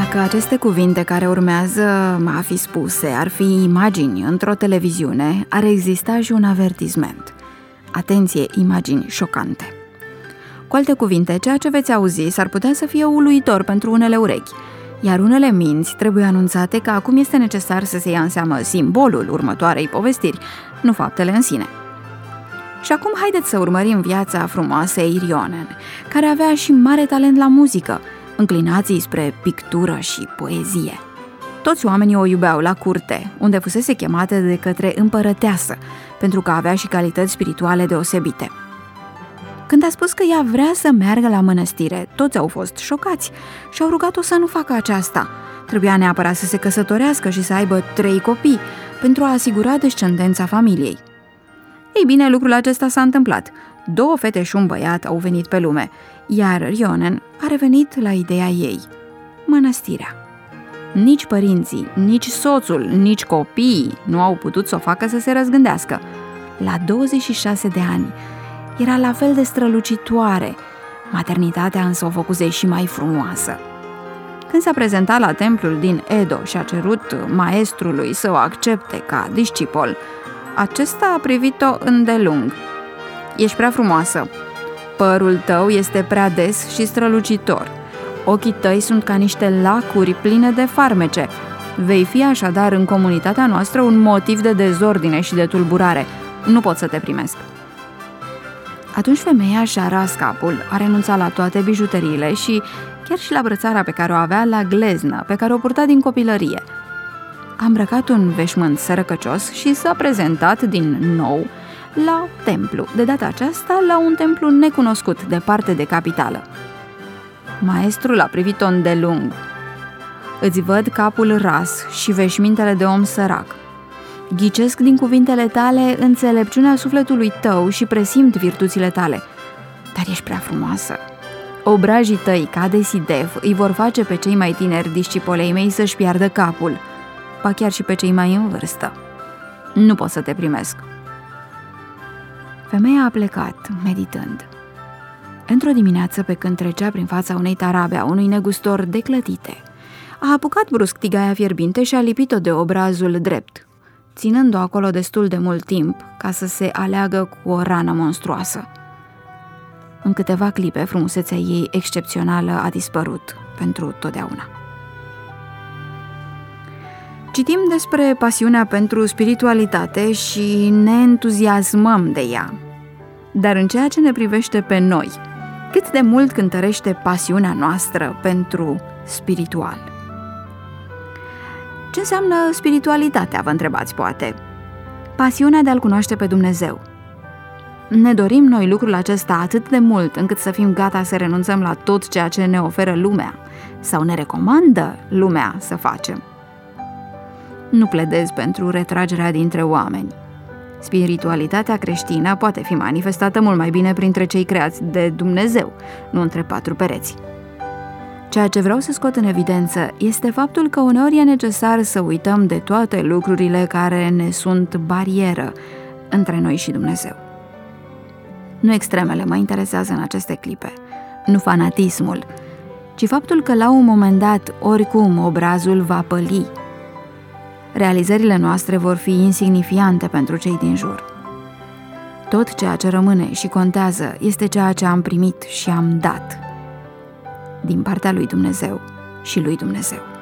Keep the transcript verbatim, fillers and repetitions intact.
Dacă aceste cuvinte care urmează a fi spuse ar fi imagini într-o televiziune, ar exista și un avertisment. Atenție, imagini șocante. Cu alte cuvinte, ceea ce veți auzi s-ar putea să fie uluitor pentru unele urechi, iar unele minți trebuie anunțate că acum este necesar să se ia în seamă simbolul următoarei povestiri, nu faptele în sine. Și acum haideți să urmărim viața frumoasei Irionen, care avea și mare talent la muzică, înclinații spre pictură și poezie. Toți oamenii o iubeau la curte, unde fusese chemată de către împărăteasă, pentru că avea și calități spirituale deosebite. Când a spus că ea vrea să meargă la mănăstire, toți au fost șocați și au rugat-o să nu facă aceasta. Trebuia neapărat să se căsătorească și să aibă trei copii, pentru a asigura descendența familiei. Ei bine, lucrul acesta s-a întâmplat. Două fete și un băiat au venit pe lume, iar Rionen a revenit la ideea ei, mănăstirea. Nici părinții, nici soțul, nici copiii nu au putut să o facă să se răzgândească. La douăzeci și șase de ani era la fel de strălucitoare, maternitatea însă o făcuse și mai frumoasă. Când s-a prezentat la templul din Edo și a cerut maestrului să o accepte ca discipol, acesta a privit-o îndelung. Ești prea frumoasă. Părul tău este prea des și strălucitor. Ochii tăi sunt ca niște lacuri pline de farmece. Vei fi așadar în comunitatea noastră un motiv de dezordine și de tulburare. Nu pot să te primesc. Atunci femeia și-a ras capul, a renunțat la toate bijuteriile și chiar și la brățara pe care o avea la gleznă, pe care o purta din copilărie. A îmbrăcat un veșmânt sărăcăcios și s-a prezentat din nou la templu, de data aceasta la un templu necunoscut, departe de capitală. Maestrul a privit-o îndelung. Îți văd capul ras și veșmintele de om sărac. Ghicesc din cuvintele tale înțelepciunea sufletului tău și presimt virtuțile tale. Dar ești prea frumoasă. Obrajii tăi, ca de Sidev, îi vor face pe cei mai tineri discipolei mei să-și piardă capul, ba chiar și pe cei mai în vârstă. Nu pot să te primesc. Femeia a plecat, meditând. Într-o dimineață, pe când trecea prin fața unei tarabe a unui negustor de clătite, a apucat brusc tigaia fierbinte și a lipit-o de obrazul drept, ținând-o acolo destul de mult timp ca să se aleagă cu o rană monstruoasă. În câteva clipe, frumusețea ei excepțională a dispărut pentru totdeauna. Citim despre pasiunea pentru spiritualitate și ne entuziasmăm de ea. Dar în ceea ce ne privește pe noi, cât de mult cântărește pasiunea noastră pentru spiritual? Ce înseamnă spiritualitatea, vă întrebați poate? Pasiunea de a-L cunoaște pe Dumnezeu. Ne dorim noi lucrul acesta atât de mult încât să fim gata să renunțăm la tot ceea ce ne oferă lumea sau ne recomandă lumea să facem. Nu pledez pentru retragerea dintre oameni. Spiritualitatea creștină poate fi manifestată mult mai bine printre cei creați de Dumnezeu, nu între patru pereți. Ceea ce vreau să scot în evidență este faptul că uneori e necesar să uităm de toate lucrurile care ne sunt barieră între noi și Dumnezeu. Nu extremele mă interesează în aceste clipe, nu fanatismul, ci faptul că la un moment dat, oricum, obrazul va păli. Realizările noastre vor fi insignifiante pentru cei din jur. Tot ceea ce rămâne și contează este ceea ce am primit și am dat din partea lui Dumnezeu și lui Dumnezeu.